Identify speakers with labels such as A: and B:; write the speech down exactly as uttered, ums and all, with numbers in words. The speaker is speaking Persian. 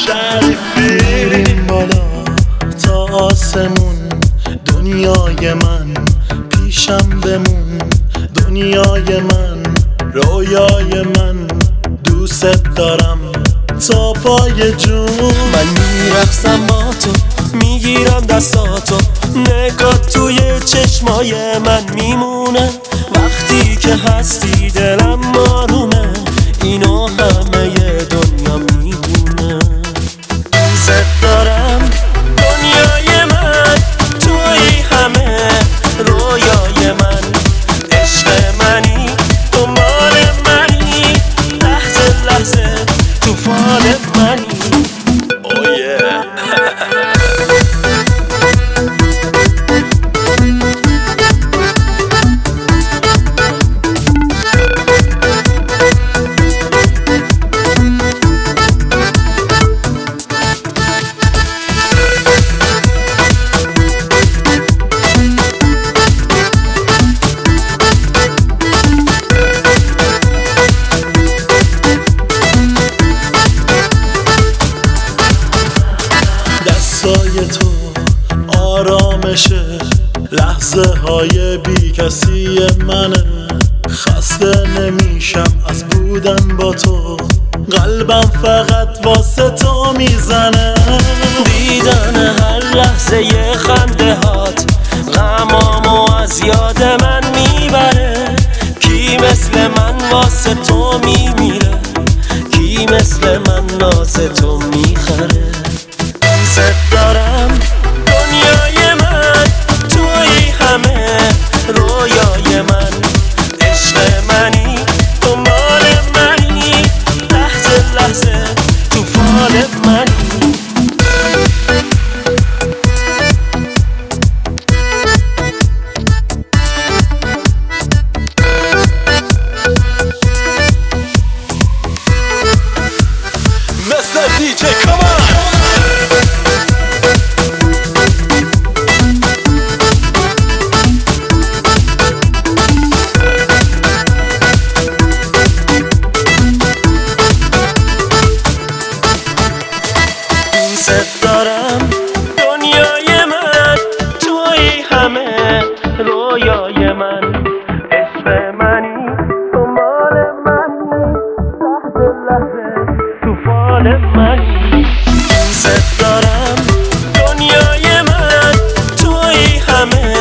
A: شریفی. میریم بالا تا آسمون، دنیای من پیشم بمون، دنیای من رویای من، دوست دارم تا پای جون.
B: من میرقصم با تو، میگیرم دستاتو، نگاه توی چشمای من میمونه. وقتی که هستی دلم مارونه، اینو همه دنیا میدونه. دوست دارم دنیای من، توی همه رویای من، عشق منی، دنبال منی، لحظه لحظه توفان منی. Oh yeah.
A: دستای تو آرامشه، لحظه های بی کسی منه. خسته نمیشم از بودن با تو، قلبم فقط واسه تو میزنه.
B: دیدن هر لحظه ی خنده هات، غمامو از یاد من میبره. کی مثل من واسه تو میمیره، کی مثل من ناز تو میخره. دوست دارم دنیای من، توی همه رویای من، عشق منی، دنبال منی، لحظه لحظه توفان منی.
A: Mister دی جی come on.
B: دوست دارم دنیای من، توی همه رویای من، عشق منی، دنبال منی، لحظه لحظه توفان منی. دوست دارم دنیای من، توی همه